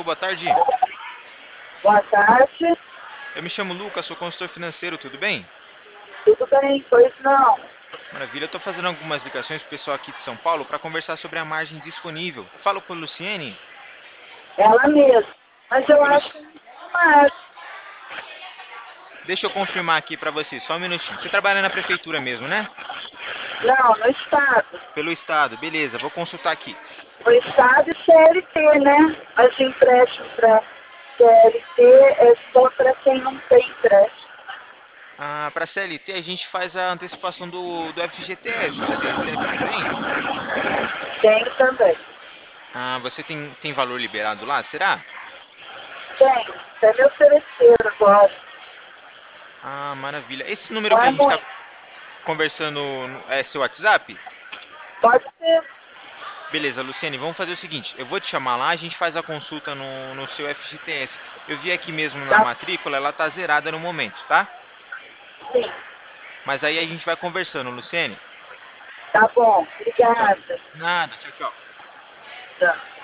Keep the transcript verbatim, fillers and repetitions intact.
Alô, boa tarde. Boa tarde. Eu me chamo Lucas, sou consultor financeiro, tudo bem? Tudo bem? Pois não. Maravilha, eu estou fazendo algumas ligações para o pessoal aqui de São Paulo para conversar sobre a margem disponível. Eu falo com a Luciene? Ela mesma. Mas eu Oi, acho Luci... que não é. Deixa eu confirmar aqui para você, só um minutinho. Você trabalha na prefeitura mesmo, né? Não, no Estado. Pelo estado, beleza, vou consultar aqui. O Estado e C L T, né? Mas empréstimo para C L T é só para quem não tem empréstimo. Ah, para C L T a gente faz a antecipação do, do F G T S. Você tem C F também? Tenho também. Ah, você tem, tem valor liberado lá, será? Tenho. Até me ofereceram agora. Ah, maravilha. Esse número Não que é a gente está muito. conversando no- é seu WhatsApp? Pode ser. Beleza, Luciane, vamos fazer o seguinte, eu vou te chamar lá, a gente faz a consulta no, no seu F G T S. Eu vi aqui mesmo na Tá, matrícula, ela tá zerada no momento, tá? sim. Mas aí a gente vai conversando, Luciane. Tá bom. Tchau. Obrigada. Nada, tchau, tchau. Tá.